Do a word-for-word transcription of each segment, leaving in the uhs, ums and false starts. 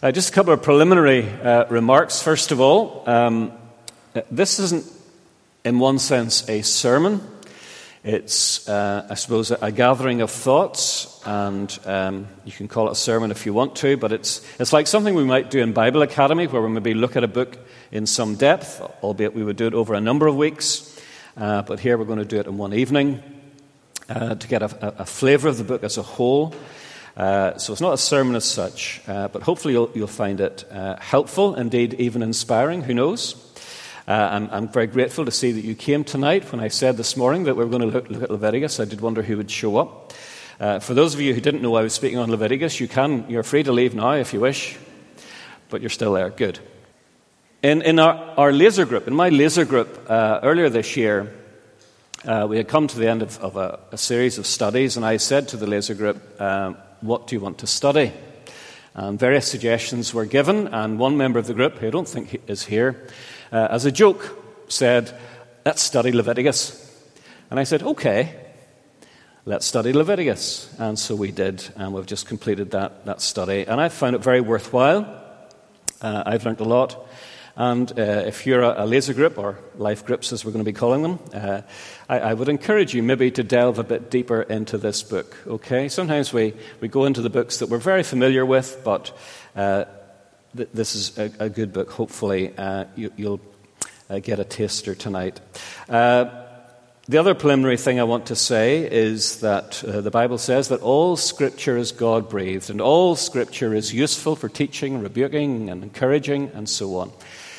Uh, just a couple of preliminary uh, remarks. First of all, um, this isn't, in one sense, a sermon. It's, uh, I suppose, a gathering of thoughts, and um, you can call it a sermon if you want to, but it's it's like something we might do in Bible Academy, where we maybe look at a book in some depth, albeit we would do it over a number of weeks. Uh, but here we're going to do it in one evening uh, to get a, a flavour of the book as a whole. Uh, so it's not a sermon as such, uh, but hopefully you'll, you'll find it uh, helpful, indeed even inspiring, who knows. Uh, I'm, I'm very grateful to see that you came tonight. When I said this morning that we were going to look, look at Leviticus, I did wonder who would show up. Uh, for those of you who didn't know I was speaking on Leviticus, you can, you're free to leave now if you wish, but you're still there. Good. In, in our, our laser group, in my laser group uh, earlier this year, uh, we had come to the end of, of a, a series of studies, and I said to the laser group, um, what do you want to study? And various suggestions were given, and one member of the group, who I don't think is here, uh, as a joke, said, let's study Leviticus. And I said, okay, let's study Leviticus. And so we did, and we've just completed that, that study. And I found it very worthwhile. Uh, I've learned a lot. And uh, if you're a, a laser group, or life groups as we're going to be calling them, uh, I, I would encourage you maybe to delve a bit deeper into this book, okay? Sometimes we, we go into the books that we're very familiar with, but uh, th- this is a, a good book. Hopefully uh, you, you'll uh, get a taster tonight. Uh, the other preliminary thing I want to say is that uh, the Bible says that all Scripture is God-breathed, and all Scripture is useful for teaching, rebuking, and encouraging, and so on.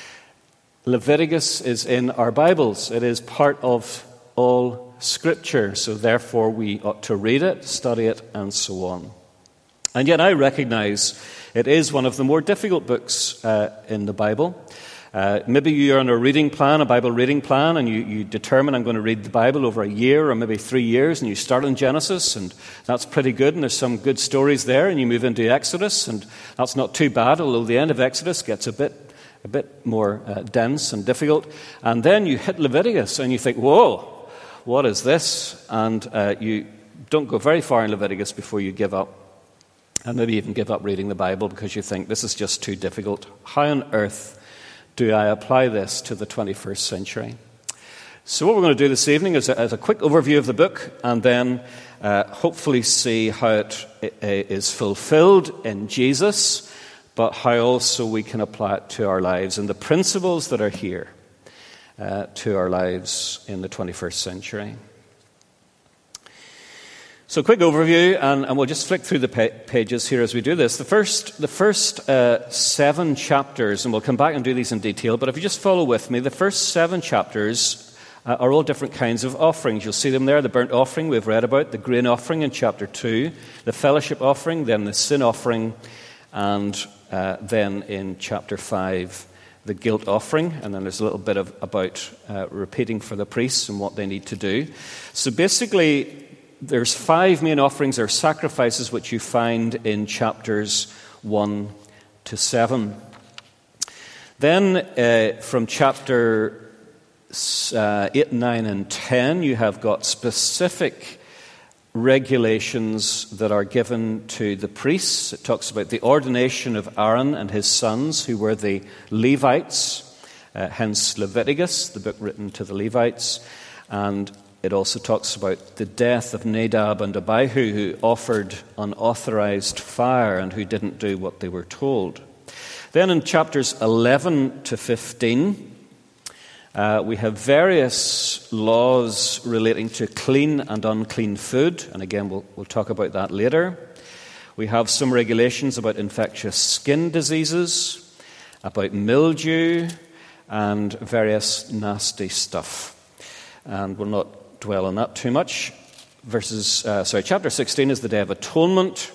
Leviticus is in our Bibles. It is part of all Scripture, so therefore we ought to read it, study it, and so on. And yet I recognize it is one of the more difficult books uh, in the Bible. Uh, maybe you're on a reading plan, a Bible reading plan, and you, you determine I'm going to read the Bible over a year or maybe three years, and you start in Genesis, and that's pretty good, and there's some good stories there, and you move into Exodus, and that's not too bad, although the end of Exodus gets a bit a bit more uh, dense and difficult. And then you hit Leviticus, and you think, whoa, what is this? And uh, you don't go very far in Leviticus before you give up, and maybe even give up reading the Bible because you think, this is just too difficult. How on earth do I apply this to the twenty-first century? So what we're going to do this evening is a, is a quick overview of the book, and then uh, hopefully see how it, it, it is fulfilled in Jesus, but how also we can apply it to our lives and the principles that are here uh, to our lives in the twenty-first century. So quick overview, and, and we'll just flick through the pa- pages here as we do this. The first, the first uh, seven chapters, and we'll come back and do these in detail, but if you just follow with me, the first seven chapters uh, are all different kinds of offerings. You'll see them there, the burnt offering we've read about, the grain offering in chapter two, the fellowship offering, then the sin offering, and uh, then in chapter five, the guilt offering, and then there's a little bit of about uh, repeating for the priests and what they need to do. So basically, there's five main offerings or sacrifices which you find in chapters one to seven. Then uh, from chapter uh, eight, nine, and ten, you have got specific regulations that are given to the priests. It talks about the ordination of Aaron and his sons, who were the Levites, uh, hence Leviticus, the book written to the Levites. And it also talks about the death of Nadab and Abihu, who offered unauthorized fire and who didn't do what they were told. Then in chapters eleven to fifteen, Uh, we have various laws relating to clean and unclean food, and again, we'll, we'll talk about that later. We have some regulations about infectious skin diseases, about mildew, and various nasty stuff. And we'll not dwell on that too much. Verses, uh, sorry, chapter sixteen is the Day of Atonement,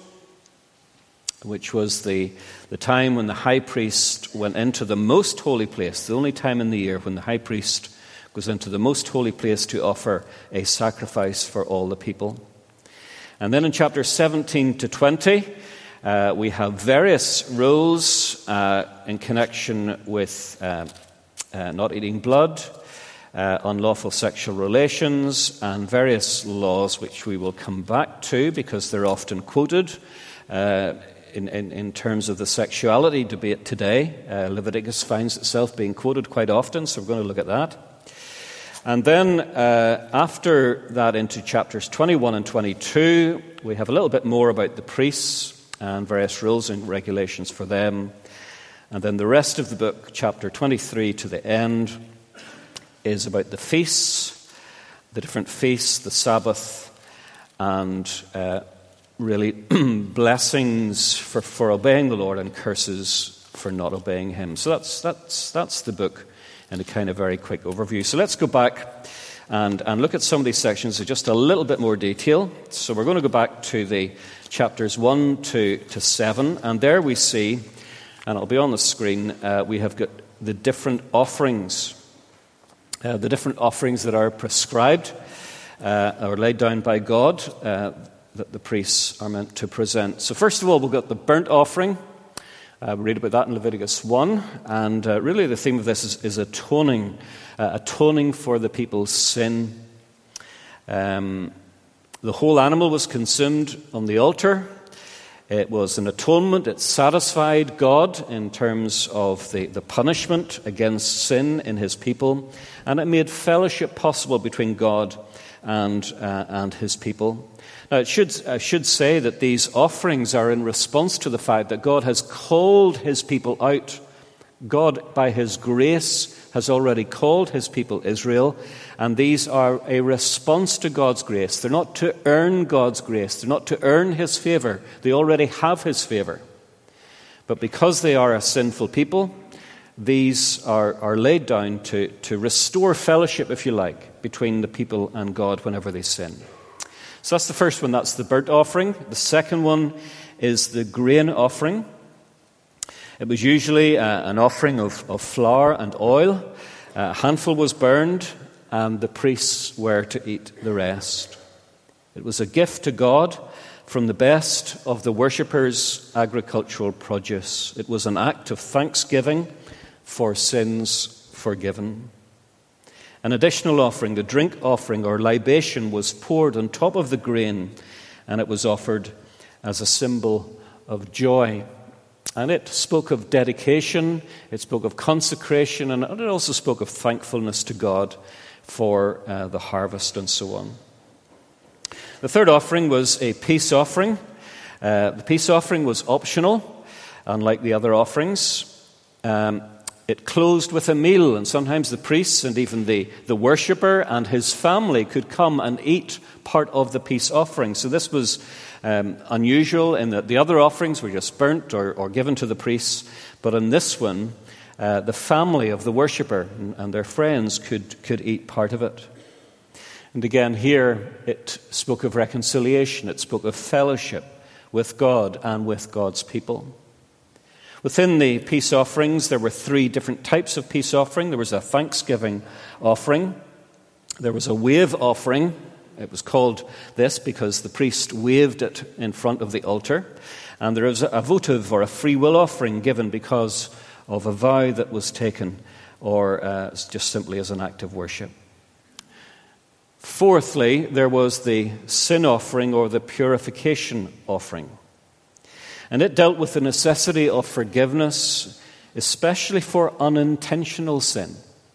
which was the, the time when the high priest went into the most holy place, the only time in the year when the high priest goes into the most holy place to offer a sacrifice for all the people. And then in chapter seventeen to twenty, uh, we have various rules uh, in connection with uh, uh, not eating blood, uh, unlawful sexual relations, and various laws which we will come back to because they're often quoted uh, in, in, in terms of the sexuality debate today. Uh, Leviticus finds itself being quoted quite often, so we're going to look at that. And then uh, after that into chapters twenty-one and twenty-two, we have a little bit more about the priests and various rules and regulations for them. And then the rest of the book, chapter twenty-three to the end, is about the feasts, the different feasts, the Sabbath, and uh, really blessings for, for obeying the Lord and curses for not obeying him. So that's that's that's the book in a kind of very quick overview. So let's go back and, and look at some of these sections in just a little bit more detail. So we're going to go back to the chapters one to, to seven, and there we see, and it'll be on the screen, uh, we have got the different offerings, uh, the different offerings that are prescribed uh, or laid down by God uh, that the priests are meant to present. So first of all, we've got the burnt offering. Uh, we read about that in Leviticus one, and uh, really the theme of this is, is atoning, uh, atoning for the people's sin. Um, the whole animal was consumed on the altar. It was an atonement. It satisfied God in terms of the, the punishment against sin in his people, and it made fellowship possible between God and uh, and his people. Now, it should, I should say that these offerings are in response to the fact that God has called his people out. God, by his grace, has already called his people Israel, and these are a response to God's grace. They're not to earn God's grace. They're not to earn his favor. They already have his favor. But because they are a sinful people, these are, are laid down to, to restore fellowship, if you like, between the people and God whenever they sin. So that's the first one. That's the burnt offering. The second one is the grain offering. It was usually uh, an offering of, of flour and oil. A handful was burned, and the priests were to eat the rest. It was a gift to God from the best of the worshippers' agricultural produce. It was an act of thanksgiving for sins forgiven. An additional offering, the drink offering or libation, was poured on top of the grain, and it was offered as a symbol of joy. And it spoke of dedication, it spoke of consecration, and it also spoke of thankfulness to God for uh, the harvest and so on. The third offering was a peace offering. Uh, the peace offering was optional, unlike the other offerings. Um, It closed with a meal, and sometimes the priests and even the, the worshipper and his family could come and eat part of the peace offering. So this was um, unusual in that the other offerings were just burnt or, or given to the priests, but in this one, uh, the family of the worshipper and, and their friends could, could eat part of it. And again, here it spoke of reconciliation, it spoke of fellowship with God and with God's people. Within the peace offerings, there were three different types of peace offering. There was a thanksgiving offering. There was a wave offering. It was called this because the priest waved it in front of the altar. And there was a votive or a free will offering given because of a vow that was taken, or uh, just simply as an act of worship. Fourthly, there was the sin offering or the purification offering. And it dealt with the necessity of forgiveness, especially for unintentional sin.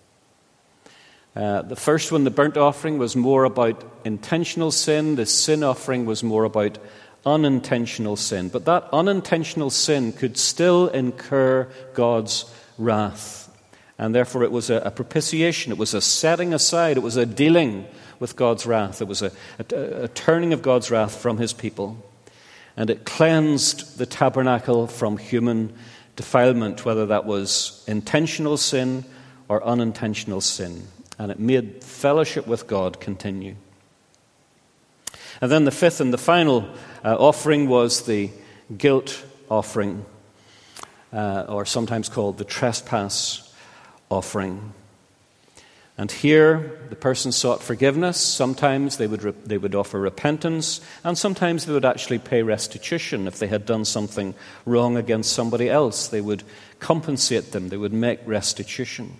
Uh, the first one, the burnt offering, was more about intentional sin. The sin offering was more about unintentional sin. But that unintentional sin could still incur God's wrath. And therefore it was a, a propitiation. It was a setting aside. It was a dealing with God's wrath. It was a, a, a turning of God's wrath from his people. And it cleansed the tabernacle from human defilement, whether that was intentional sin or unintentional sin. And it made fellowship with God continue. And then the fifth and the final uh, offering was the guilt offering, uh, or sometimes called the trespass offering. And here, the person sought forgiveness. Sometimes they would re- they would offer repentance, and sometimes they would actually pay restitution if they had done something wrong against somebody else. They would compensate them. They would make restitution.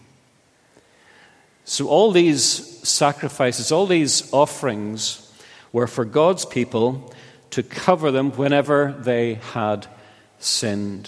So all these sacrifices, all these offerings were for God's people to cover them whenever they had sinned.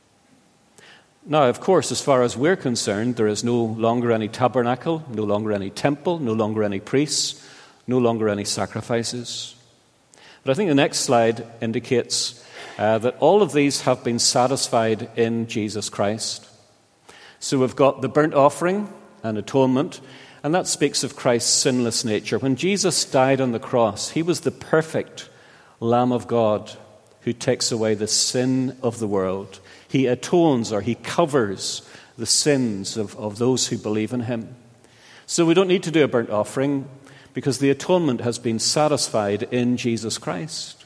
Now, of course, as far as we're concerned, there is no longer any tabernacle, no longer any temple, no longer any priests, no longer any sacrifices. But I think the next slide indicates uh, that all of these have been satisfied in Jesus Christ. So we've got the burnt offering and atonement, and that speaks of Christ's sinless nature. When Jesus died on the cross, he was the perfect Lamb of God who takes away the sin of the world. He atones, or he covers the sins of, of those who believe in him. So we don't need to do a burnt offering because the atonement has been satisfied in Jesus Christ.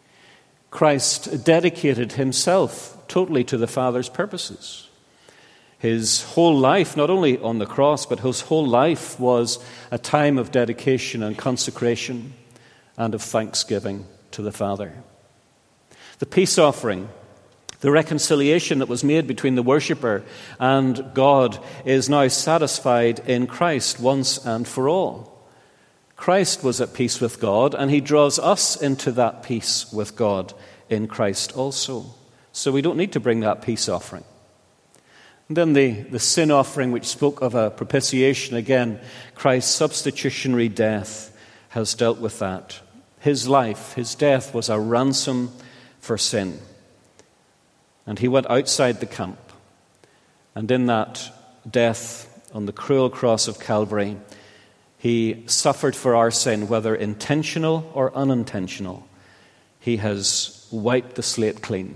Christ dedicated himself totally to the Father's purposes. His whole life, not only on the cross, but his whole life was a time of dedication and consecration and of thanksgiving to the Father. The peace offering, the reconciliation that was made between the worshipper and God, is now satisfied in Christ once and for all. Christ was at peace with God, and he draws us into that peace with God in Christ also. So we don't need to bring that peace offering. And then the, the sin offering, which spoke of a propitiation, again, Christ's substitutionary death has dealt with that. His life, his death was a ransom for sin. And he went outside the camp. And in that death on the cruel cross of Calvary, he suffered for our sin, whether intentional or unintentional. He has wiped the slate clean.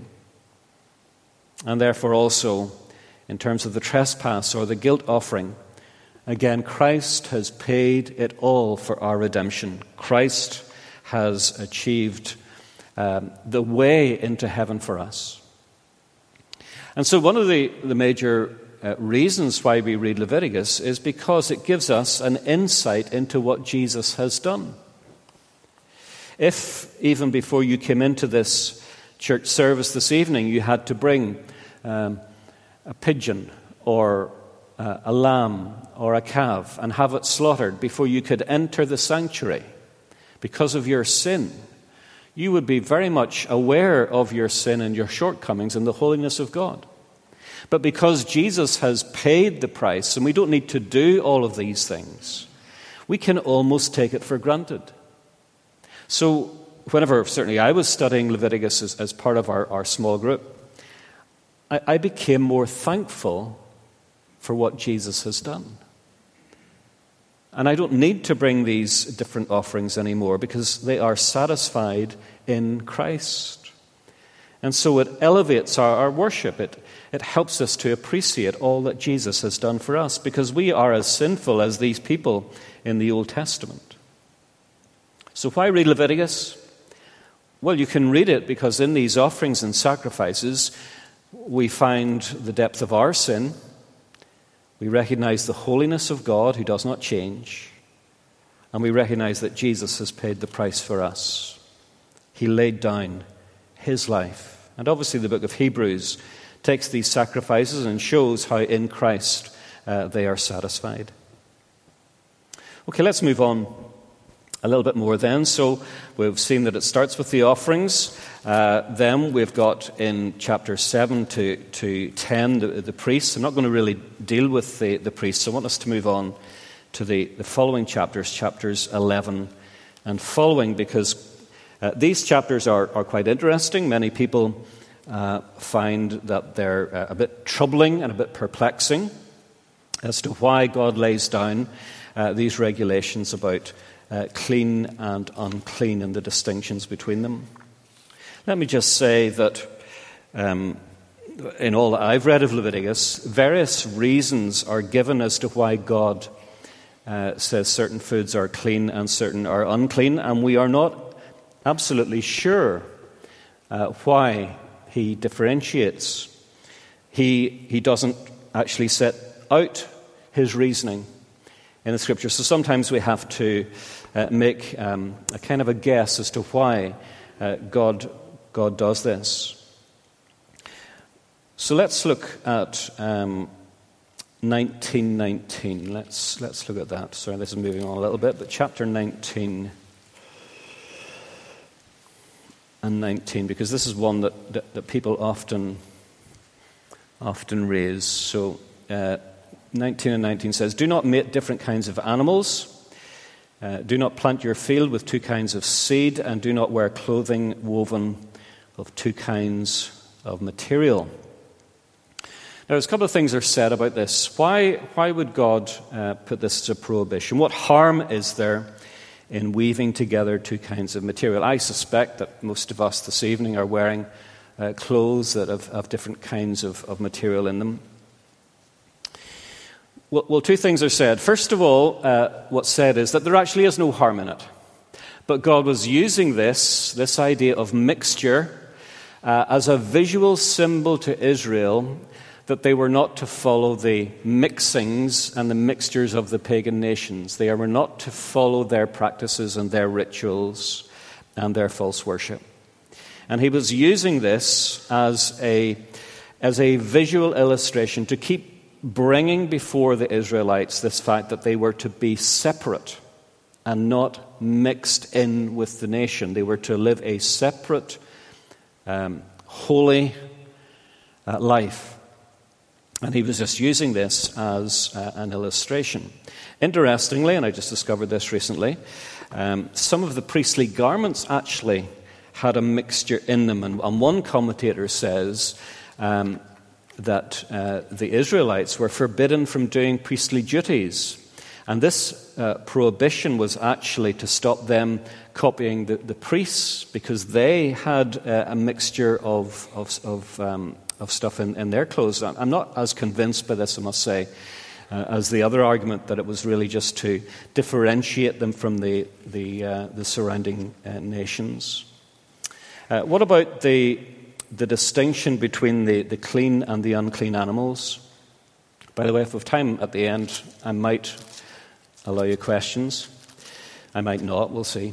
And therefore also, in terms of the trespass or the guilt offering, again, Christ has paid it all for our redemption. Christ has achieved um, the way into heaven for us. And so one of the, the major uh, reasons why we read Leviticus is because it gives us an insight into what Jesus has done. If, even before you came into this church service this evening, you had to bring um, a pigeon or uh, a lamb or a calf and have it slaughtered before you could enter the sanctuary because of your sin, you would be very much aware of your sin and your shortcomings and the holiness of God. But because Jesus has paid the price and we don't need to do all of these things, we can almost take it for granted. So whenever, certainly I was studying Leviticus as, as part of our, our small group, I, I became more thankful for what Jesus has done. And I don't need to bring these different offerings anymore because they are satisfied in Christ. And so it elevates our, our worship. It, it helps us to appreciate all that Jesus has done for us because we are as sinful as these people in the Old Testament. So why read Leviticus? Well, you can read it because in these offerings and sacrifices, we find the depth of our sin. We recognize the holiness of God who does not change. And we recognize that Jesus has paid the price for us. He laid down his life. And obviously the book of Hebrews takes these sacrifices and shows how in Christ uh, they are satisfied. Okay, let's move on a little bit more then. So we've seen that it starts with the offerings. Uh, then we've got in chapter seven to, to ten the, the priests. I'm not going to really deal with the, the priests. I want us to move on to the, the following chapters, chapters eleven and following, because uh, these chapters are, are quite interesting. Many people uh, find that they're uh, a bit troubling and a bit perplexing as to why God lays down uh, these regulations about Uh, clean and unclean and the distinctions between them. Let me just say that um, in all that I've read of Leviticus, various reasons are given as to why God uh, says certain foods are clean and certain are unclean, and we are not absolutely sure uh, why he differentiates. He, he doesn't actually set out his reasoning in the Scripture. So sometimes we have to uh, make um, a kind of a guess as to why uh, God God does this. So let's look at um, nineteen nineteen. Let's let's look at that. Sorry, this is moving on a little bit, but chapter nineteen and nineteen, because this is one that, that, that people often, often raise. So uh, nineteen and nineteen says, "Do not mate different kinds of animals. Uh, do not plant your field with two kinds of seed, and do not wear clothing woven of two kinds of material." Now, there's a couple of things are said about this. Why, why would God uh, put this as a prohibition? What harm is there in weaving together two kinds of material? I suspect that most of us this evening are wearing uh, clothes that have, have different kinds of, of material in them. Well, well, two things are said. First of all, uh, what's said is that there actually is no harm in it. But God was using this, this idea of mixture, uh, as a visual symbol to Israel that they were not to follow the mixings and the mixtures of the pagan nations. They were not to follow their practices and their rituals and their false worship. And he was using this as a, as a visual illustration to keep bringing before the Israelites this fact that they were to be separate and not mixed in with the nation. They were to live a separate, um, holy uh, life. And he was just using this as uh, an illustration. Interestingly, and I just discovered this recently, um, some of the priestly garments actually had a mixture in them. And, and one commentator says um, that uh, the Israelites were forbidden from doing priestly duties. And this uh, prohibition was actually to stop them copying the, the priests, because they had uh, a mixture of, of, of um, of stuff in, in their clothes. I'm not as convinced by this, I must say, uh, as the other argument that it was really just to differentiate them from the the, uh, the surrounding uh, nations. Uh, what about the the distinction between the, the clean and the unclean animals? By the way, if we have time at the end, I might allow you questions. I might not, we'll see.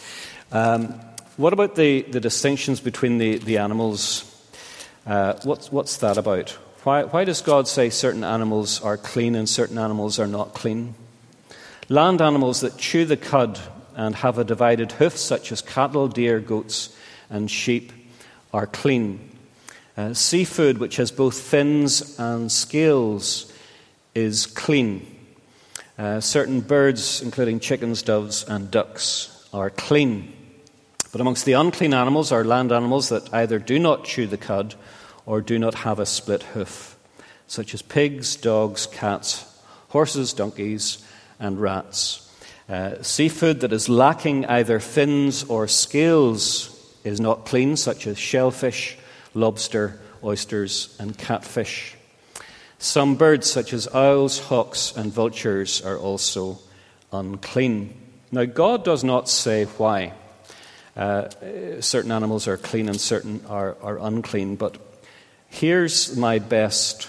Um, what about the, the distinctions between the, the animals? Uh, what's, what's that about? Why, why does God say certain animals are clean and certain animals are not clean? Land animals that chew the cud and have a divided hoof, such as cattle, deer, goats, and sheep, are clean. Uh, seafood, which has both fins and scales, is clean. Uh, certain birds, including chickens, doves, and ducks, are clean. But amongst the unclean animals are land animals that either do not chew the cud or do not have a split hoof, such as pigs, dogs, cats, horses, donkeys, and rats. Uh, seafood that is lacking either fins or scales is not clean, such as shellfish, lobster, oysters, and catfish. Some birds, such as owls, hawks, and vultures, are also unclean. Now, God does not say why. Uh, certain animals are clean and certain are, are unclean. But here's my best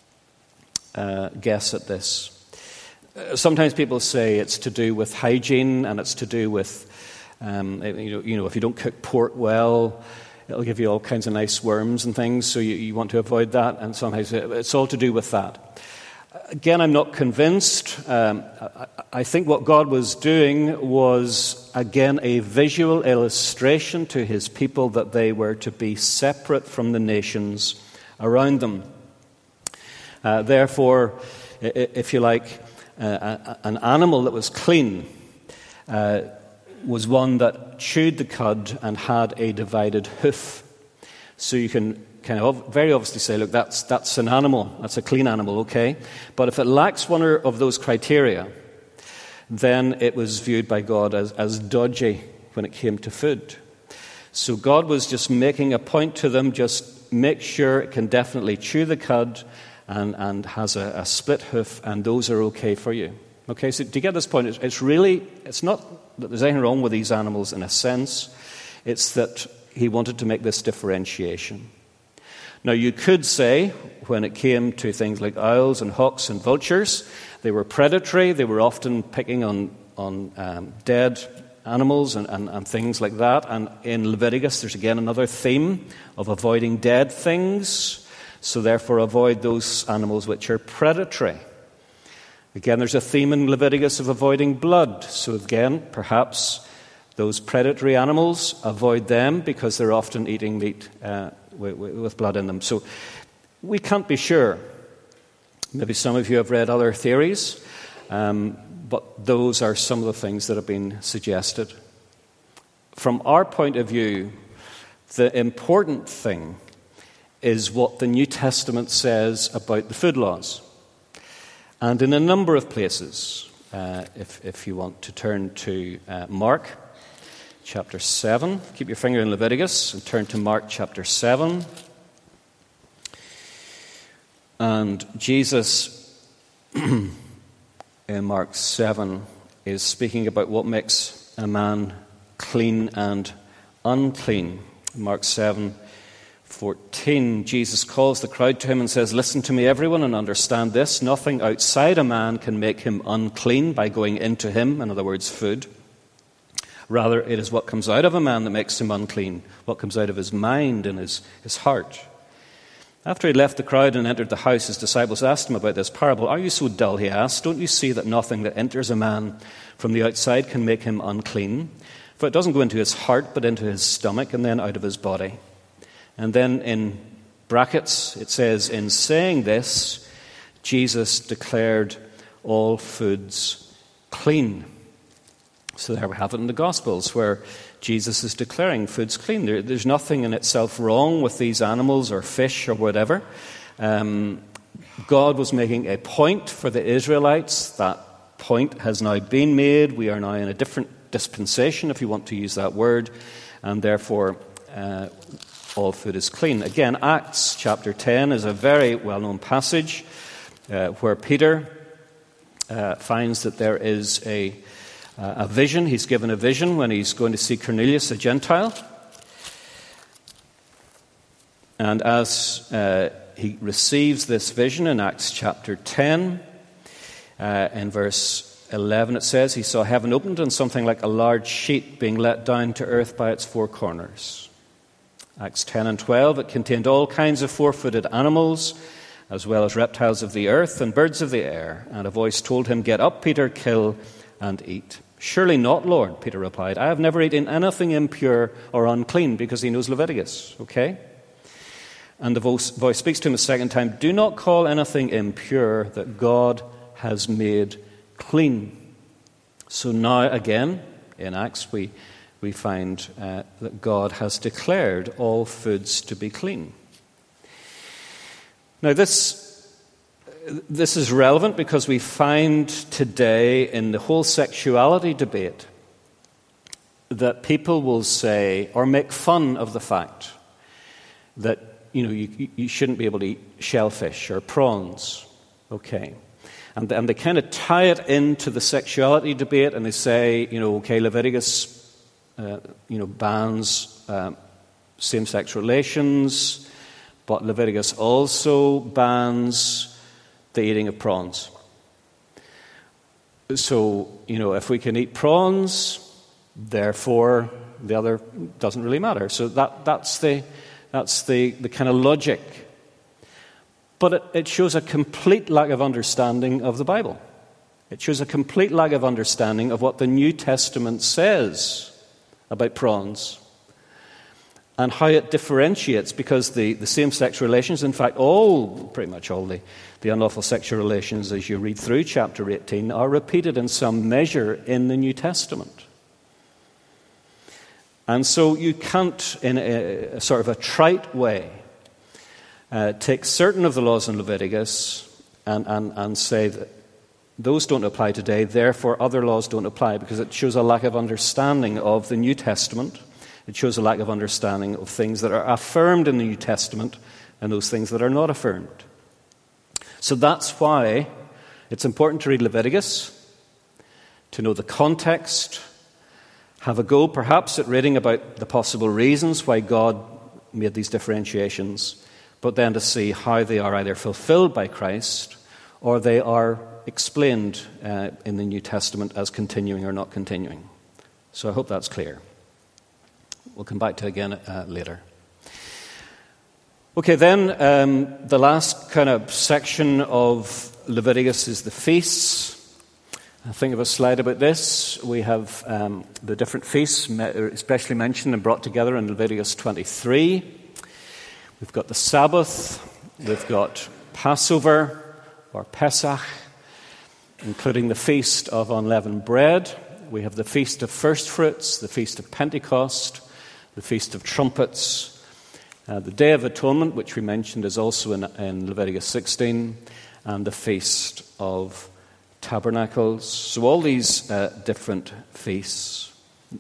uh, guess at this. Uh, sometimes people say it's to do with hygiene and it's to do with, um, you know, you know, if you don't cook pork well, it'll give you all kinds of nice worms and things, so you, you want to avoid that. And sometimes it's all to do with that. Again, I'm not convinced. Um, I, I think what God was doing was, again, a visual illustration to his people that they were to be separate from the nations around them. Uh, therefore, if you like, uh, an animal that was clean uh, was one that chewed the cud and had a divided hoof. So you can kind of very obviously say, look, that's that's an animal, that's a clean animal, okay? But if it lacks one of those criteria, then it was viewed by God as, as dodgy when it came to food. So God was just making a point to them, just make sure it can definitely chew the cud and, and has a, a split hoof, and those are okay for you. Okay, so to get this point, it's, it's really, it's not that there's anything wrong with these animals in a sense, it's that he wanted to make this differentiation. Now, you could say, when it came to things like owls and hawks and vultures, they were predatory. They were often picking on, on um, dead animals and, and, and things like that. And in Leviticus, there's again another theme of avoiding dead things. So therefore, avoid those animals which are predatory. Again, there's a theme in Leviticus of avoiding blood. So again, perhaps Those predatory animals, avoid them because they're often eating meat uh, with, with blood in them. So we can't be sure. Maybe some of you have read other theories, um, but those are some of the things that have been suggested. From our point of view, the important thing is what the New Testament says about the food laws. And in a number of places, uh, if, if you want to turn to uh, Mark chapter seven, keep your finger in Leviticus and turn to Mark chapter seven. And Jesus, in Mark seven, is speaking about what makes a man clean and unclean. Mark seven fourteen, Jesus calls the crowd to him and says, "Listen to me, everyone, and understand this. Nothing outside a man can make him unclean by going into him," in other words, food. "Rather, it is what comes out of a man that makes him unclean, what comes out of his mind and his, his heart." After he left the crowd and entered the house, his disciples asked him about this parable. "Are you so dull?" he asked. "Don't you see that nothing that enters a man from the outside can make him unclean? For it doesn't go into his heart, but into his stomach, and then out of his body." And then in brackets, it says, "In saying this, Jesus declared all foods clean." So there we have it in the Gospels, where Jesus is declaring foods clean. There, there's nothing in itself wrong with these animals or fish or whatever. Um, God was making a point for the Israelites. That point has now been made. We are now in a different dispensation, if you want to use that word, and therefore uh, all food is clean. Again, Acts chapter ten is a very well-known passage uh, where Peter uh, finds that there is a Uh, a vision. He's given a vision when he's going to see Cornelius, a Gentile. And as uh, he receives this vision in Acts chapter ten, uh, in verse eleven it says, "He saw heaven opened and something like a large sheet being let down to earth by its four corners." Acts ten and twelve, "It contained all kinds of four-footed animals, as well as reptiles of the earth and birds of the air. And a voice told him, 'Get up, Peter, kill and eat.' 'Surely not, Lord,' Peter replied. 'I have never eaten anything impure or unclean,'" because he knows Leviticus, okay? And the voice, voice speaks to him a second time, "Do not call anything impure that God has made clean." So now again, in Acts, we, we find uh, that God has declared all foods to be clean. Now this This is relevant because we find today in the whole sexuality debate that people will say or make fun of the fact that, you know, you, you shouldn't be able to eat shellfish or prawns. Okay. And, and they kind of tie it into the sexuality debate, and they say, you know, okay, Leviticus, uh, you know, bans uh, same-sex relations, but Leviticus also bans the eating of prawns. So, you know, if we can eat prawns, therefore the other doesn't really matter. So that, that's the that's the, the kind of logic. But it, it shows a complete lack of understanding of the Bible. It shows a complete lack of understanding of what the New Testament says about prawns and how it differentiates, because the, the same-sex relations, in fact, all, pretty much all the, the unlawful sexual relations, as you read through chapter eighteen, are repeated in some measure in the New Testament. And so you can't, in a, a sort of a trite way, uh, take certain of the laws in Leviticus and, and, and say that those don't apply today, therefore other laws don't apply, because it shows a lack of understanding of the New Testament. It shows a lack of understanding of things that are affirmed in the New Testament and those things that are not affirmed. So that's why it's important to read Leviticus, to know the context, have a go perhaps at reading about the possible reasons why God made these differentiations, but then to see how they are either fulfilled by Christ or they are explained uh, in the New Testament as continuing or not continuing. So I hope that's clear. We'll come back to it again uh, later. Okay, then um, the last kind of section of Leviticus is the feasts. I think of a slide about this. We have um, the different feasts, especially mentioned and brought together in Leviticus twenty-three. We've got the Sabbath. We've got Passover or Pesach, including the Feast of Unleavened Bread. We have the Feast of First Fruits, the Feast of Pentecost, the Feast of Trumpets. Uh, the Day of Atonement, which we mentioned, is also in, in Leviticus sixteen, and the Feast of Tabernacles. So all these uh, different feasts.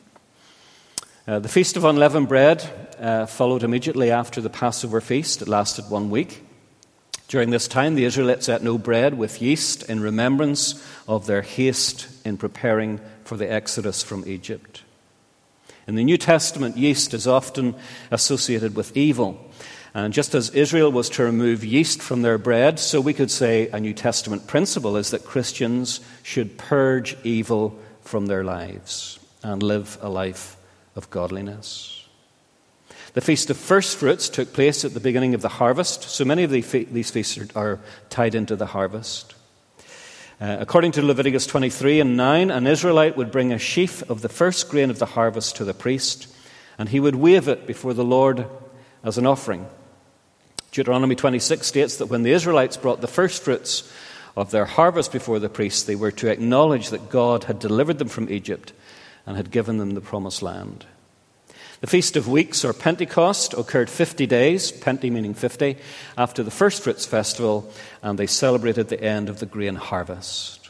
Uh, the Feast of Unleavened Bread uh, followed immediately after the Passover feast. It lasted one week. During this time, the Israelites ate no bread with yeast in remembrance of their haste in preparing for the exodus from Egypt. In the New Testament, yeast is often associated with evil. And just as Israel was to remove yeast from their bread, so we could say a New Testament principle is that Christians should purge evil from their lives and live a life of godliness. The Feast of First Fruits took place at the beginning of the harvest, so many of the fe- these feasts are tied into the harvest. Uh, according to Leviticus twenty-three and nine, an Israelite would bring a sheaf of the first grain of the harvest to the priest, and he would wave it before the Lord as an offering. Deuteronomy twenty-six states that when the Israelites brought the first fruits of their harvest before the priest, they were to acknowledge that God had delivered them from Egypt and had given them the promised land. The Feast of Weeks, or Pentecost, occurred fifty days, Pente meaning fifty, after the First Fruits Festival, and they celebrated the end of the grain harvest.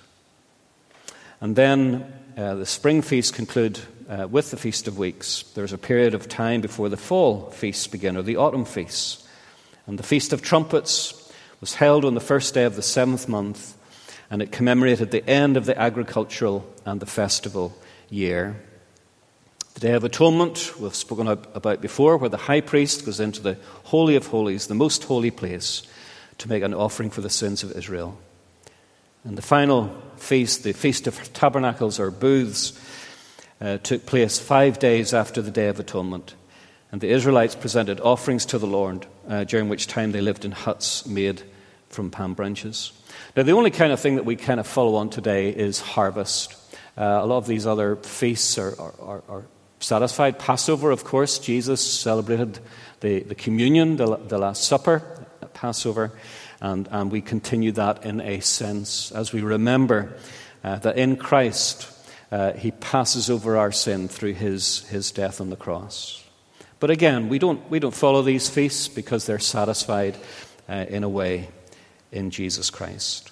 And then uh, the spring feasts conclude uh, with the Feast of Weeks. There's a period of time before the fall feasts begin, or the autumn feasts. And the Feast of Trumpets was held on the first day of the seventh month, and it commemorated the end of the agricultural and the festival year. The Day of Atonement, we've spoken about before, where the high priest goes into the Holy of Holies, the most holy place, to make an offering for the sins of Israel. And the final feast, the Feast of Tabernacles or Booths, uh, took place five days after the Day of Atonement. And the Israelites presented offerings to the Lord, uh, during which time they lived in huts made from palm branches. Now, the only kind of thing that we kind of follow on today is harvest. Uh, a lot of these other feasts are, are, are satisfied. Passover, of course, Jesus celebrated the, the communion, the, the Last Supper at Passover, and, and we continue that in a sense as we remember uh, that in Christ uh, he passes over our sin through his, his death on the cross. But again, we don't we don't follow these feasts because they're satisfied uh, in a way in Jesus Christ.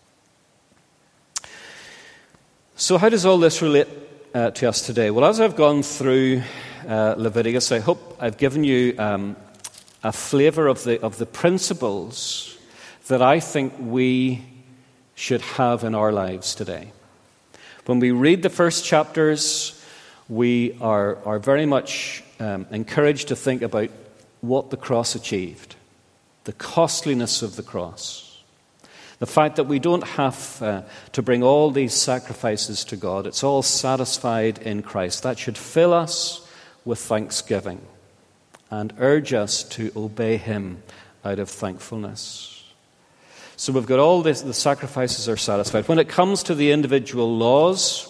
So how does all this relate uh, to us today? Well, as I've gone through uh, Leviticus, I hope I've given you um, a flavor of the of the principles that I think we should have in our lives today. When we read the first chapters, we are are very much Um, encouraged to think about what the cross achieved, the costliness of the cross, the fact that we don't have uh, to bring all these sacrifices to God. It's all satisfied in Christ. That should fill us with thanksgiving and urge us to obey him out of thankfulness. So we've got all this, the sacrifices are satisfied. When it comes to the individual laws,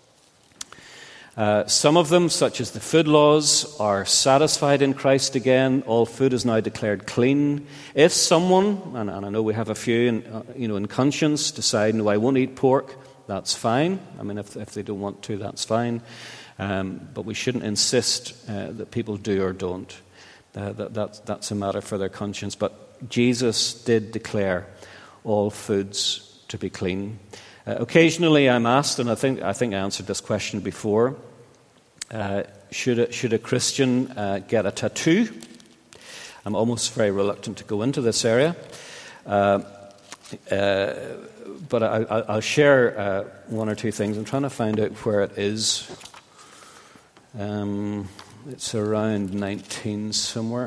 Uh, some of them, such as the food laws, are satisfied in Christ again. All food is now declared clean. If someone, and, and I know we have a few, in, uh, you know, in conscience, decide, no, I won't eat pork, that's fine. I mean, if, if they don't want to, that's fine. Um, but we shouldn't insist uh, that people do or don't. Uh, that, that, that's a matter for their conscience. But Jesus did declare all foods to be clean. Uh, occasionally I'm asked, and I think I think I answered this question before, uh, should, a, should a Christian uh, get a tattoo? I'm almost very reluctant to go into this area, uh, uh, but I, I, I'll share uh, one or two things. I'm trying to find out where it is. Um, it's around nineteen somewhere.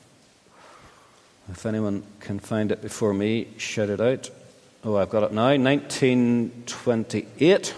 If anyone can find it before me, shout it out. Oh, I've got it now. nineteen twenty-eight.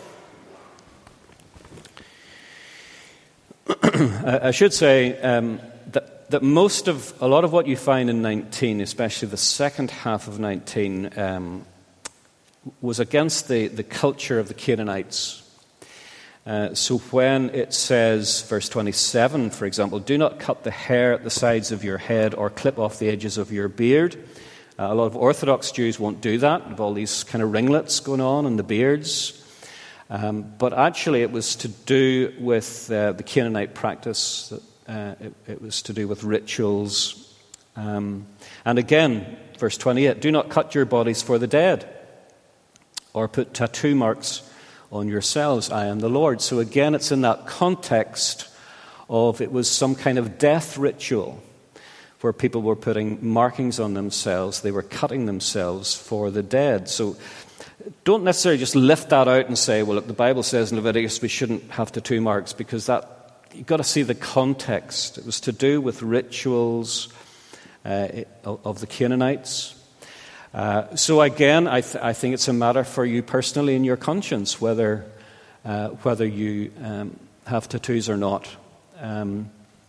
I should say um, that, that most of, a lot of what you find in nineteen, especially the second half of nineteen, um, was against the, the culture of the Canaanites. Uh, so when it says, verse twenty-seven, for example, do not cut the hair at the sides of your head or clip off the edges of your beard. Uh, a lot of Orthodox Jews won't do that. They have all these kind of ringlets going on and the beards. Um, but actually it was to do with uh, the Canaanite practice. Uh, it, it was to do with rituals. Um, and again, verse twenty-eight, do not cut your bodies for the dead or put tattoo marks on yourselves. I am the Lord. So again, it's in that context of it was some kind of death ritual where people were putting markings on themselves. They were cutting themselves for the dead. So don't necessarily just lift that out and say, well, look, the Bible says in Leviticus we shouldn't have tattoo marks, because that you've got to see the context. It was to do with rituals uh, of the Canaanites. Uh, so again, I, th- I think it's a matter for you personally in your conscience whether uh, whether you um, have tattoos or not. Um,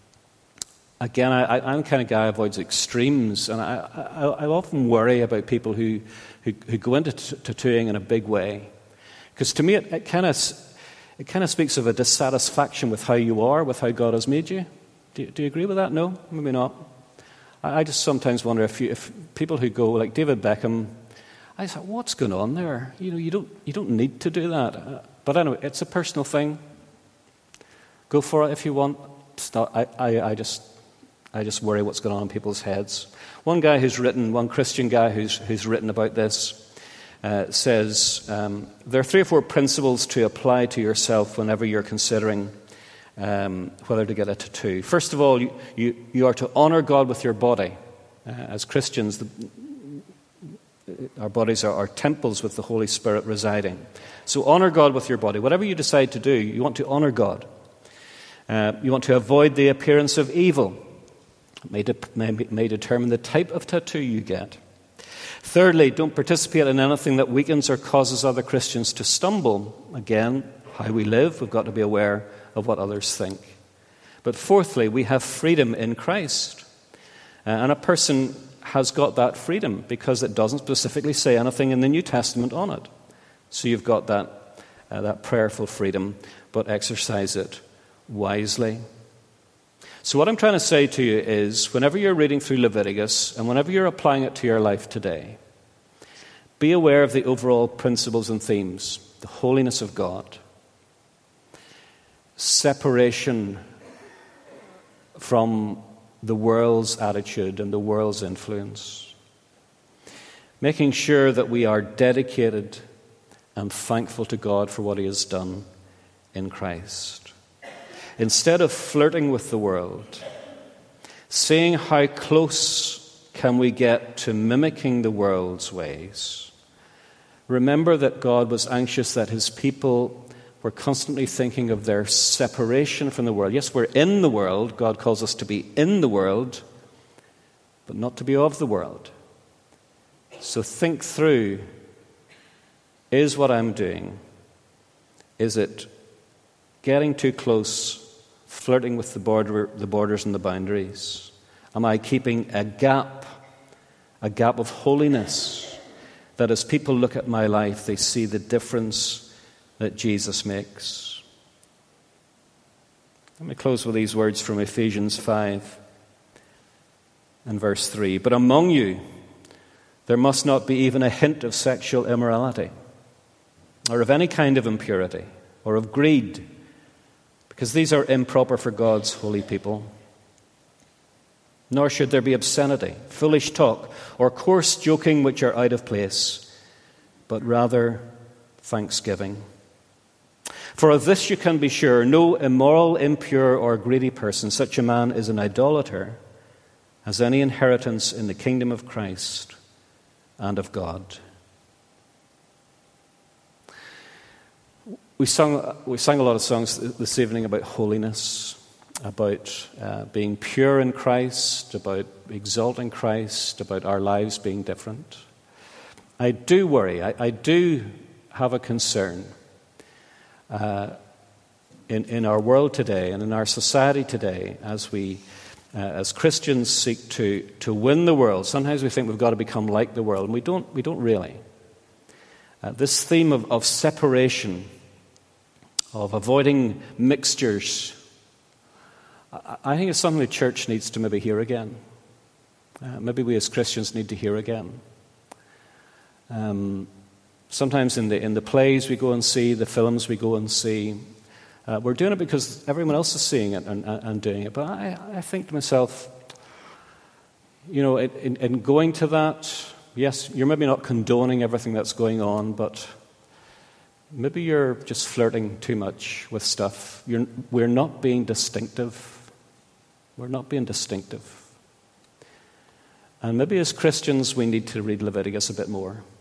again, I, I'm the kind of guy who avoids extremes, and I, I, I often worry about people who who, who go into t- tattooing in a big way, because to me it, it kind of it kind of speaks of a dissatisfaction with how you are, with how God has made you. Do, do you agree with that? No, maybe not. I just sometimes wonder if, you, if people who go like David Beckham, I thought, what's going on there? You know, you don't you don't need to do that. Uh, but anyway, it's a personal thing. Go for it if you want. It's not, I, I, I just I just worry what's going on in people's heads. One guy who's written, one Christian guy who's who's written about this, uh, says um, there are three or four principles to apply to yourself whenever you're considering Um, whether to get a tattoo. First of all, you, you, you are to honor God with your body. Uh, as Christians, the, our bodies are, are temples with the Holy Spirit residing. So honor God with your body. Whatever you decide to do, you want to honor God. Uh, you want to avoid the appearance of evil. It may, de- may, may determine the type of tattoo you get. Thirdly, don't participate in anything that weakens or causes other Christians to stumble. Again, how we live, we've got to be aware of what others think. But fourthly, we have freedom in Christ. Uh, and a person has got that freedom because it doesn't specifically say anything in the New Testament on it. So you've got that, uh, that prayerful freedom, but exercise it wisely. So what I'm trying to say to you is, whenever you're reading through Leviticus and whenever you're applying it to your life today, be aware of the overall principles and themes. The holiness of God, separation from the world's attitude and the world's influence, making sure that we are dedicated and thankful to God for what He has done in Christ. Instead of flirting with the world, seeing how close can we get to mimicking the world's ways, remember that God was anxious that His people were constantly thinking of their separation from the world. Yes, we're in the world. God calls us to be in the world, but not to be of the world. So think through, is what I'm doing, is it getting too close, flirting with the border, the borders and the boundaries? Am I keeping a gap, a gap of holiness, that as people look at my life, they see the difference that Jesus makes? Let me close with these words from Ephesians five and verse three. But among you there must not be even a hint of sexual immorality, or of any kind of impurity, or of greed, because these are improper for God's holy people. Nor should there be obscenity, foolish talk, or coarse joking which are out of place, but rather thanksgiving. For of this you can be sure, no immoral, impure, or greedy person, such a man is an idolater, has any inheritance in the kingdom of Christ and of God. We sung, we sang a lot of songs this evening about holiness, about uh, being pure in Christ, about exalting Christ, about our lives being different. I do worry, I, I do have a concern Uh, in, in our world today and in our society today, as we, uh, as Christians, seek to, to win the world. Sometimes we think we've got to become like the world, and we don't. We don't really. Uh, this theme of, of separation, of avoiding mixtures, I, I think it's something the church needs to maybe hear again. Uh, maybe we as Christians need to hear again. Um, sometimes in the in the plays we go and see, the films we go and see, uh, we're doing it because everyone else is seeing it and, and, and doing it. But I, I think to myself, you know, in, in going to that, yes, you're maybe not condoning everything that's going on, but maybe you're just flirting too much with stuff. You're, we're not being distinctive. We're not being distinctive. And maybe as Christians we need to read Leviticus a bit more.